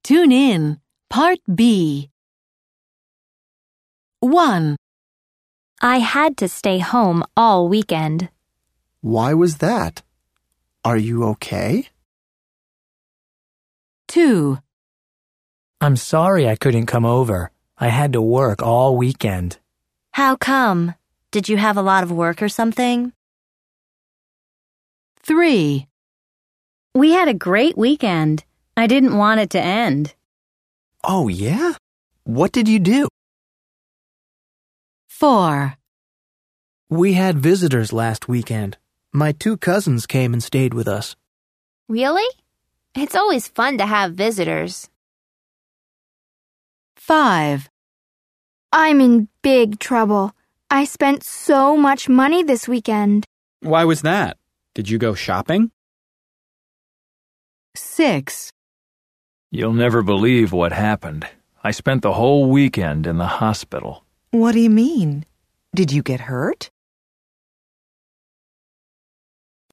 Tune in. Part B. 1. I had to stay home all weekend. Why was that? Are you okay? 2. I'm sorry I couldn't come over. I had to work all weekend. How come? Did you have a lot of work or something? 3. We had a great weekend. I didn't want it to end. Oh, yeah? What did you do? 4. We had visitors last weekend. My 2 cousins came and stayed with us. Really? It's always fun to have visitors. 5. I'm in big trouble. I spent so much money this weekend. Why was that? Did you go shopping? 6. You'll never believe what happened. I spent the whole weekend in the hospital. What do you mean? Did you get hurt?